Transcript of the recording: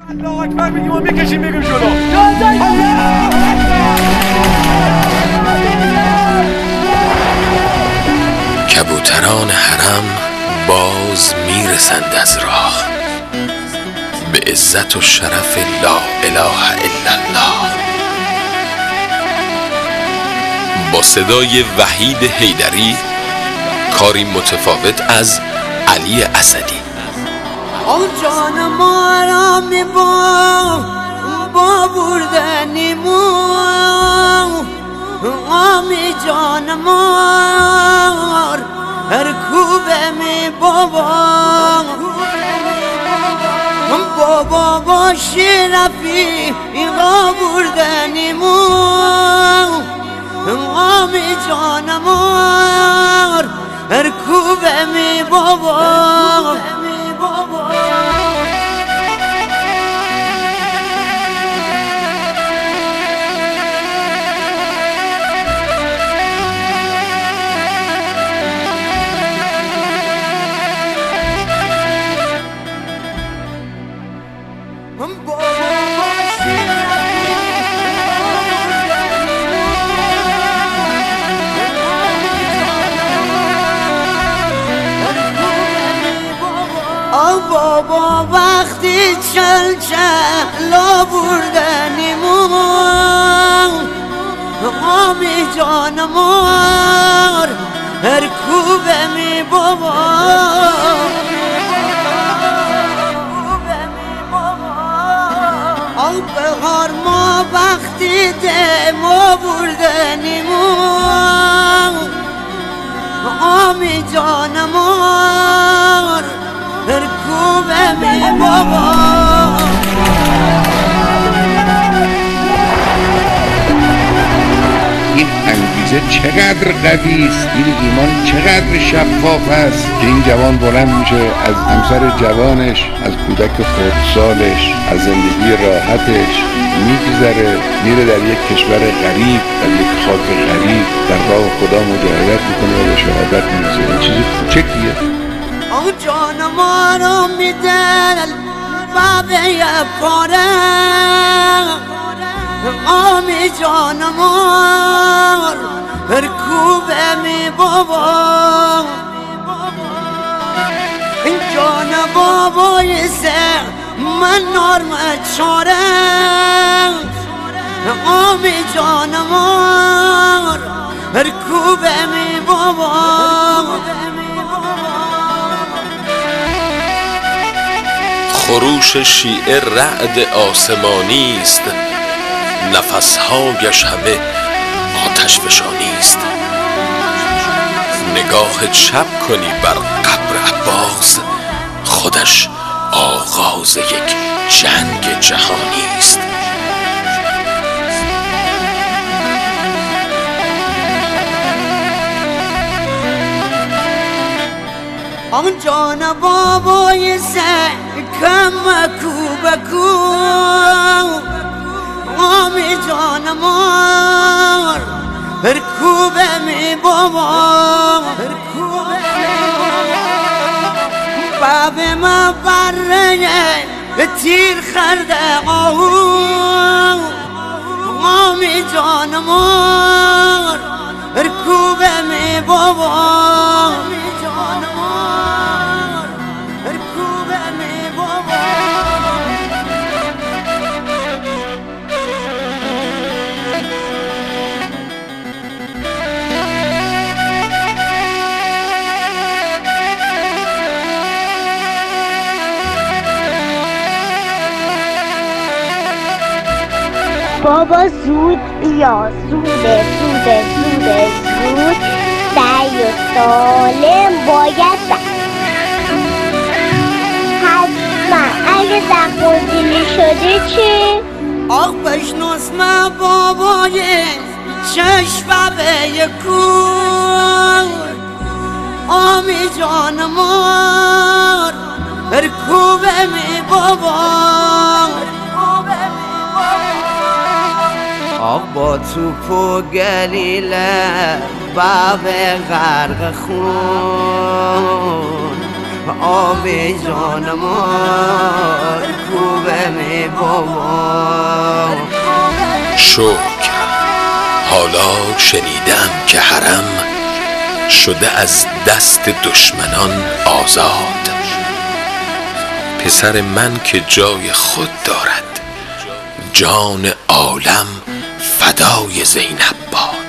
الله اکبر بگیم و میکشیم میگیم جلو. کبوتران حرم باز میرسند از راه، به عزت و شرف لا اله الا الله. با صدای وحید حیدری، کاری متفاوت از علی اسدی. آن جان ما را می با بردنی آمی جان مار هر کوبه می بابا باشی رفیقا بردنی آمی جان مار هر کوبه می بابا وقتی چلا بردنیمون آمی جان مار هر کوبه می بهار ما وقتی دما بردنیمون آمی جان مار هر کوبه می این انگیزه چقدر قوی است، این ایمان چقدر شفاف است که این جوان بلند میشه از همسر جوانش، از کودک خردسالش، از زندگی راحتش میگذره میره در یک کشور غریب، در یک خاک غریب در راه خدا مجاهدت میکنه و به شهادت میرسه. این چیزی کوچکیه. آن جان ما رو میدل بابه پاره آمی جان مار هر کوبه می این جان بابای سر من نارم چاره آمی جان مار هر کوبه می خروش شیعه رعد آسمانی است، نفسهایش همه آتش فشانی است. نگاه چپ کنی بر قبر عباس، خودش آغاز یک جنگ جهانی است. آن جان بابای کم کو آمی جان مار هر کوبه می باب ما بره تیر خرده آمی جان مار هر کوبه می بابا زود بیا، زوده 3 سالم باید حتما اگه دخوزیلی شده چه؟ آخ بشناس من بابای چشمه کور آمی جان مار هر کوبه می آق با توپ و گلیله باب غرق خون و آب جانمان کوبم بابا. شکر حالا شنیدم که حرم شده از دست دشمنان آزاد. پسر من که جای خود دارد، جان عالم فدای زینب باد.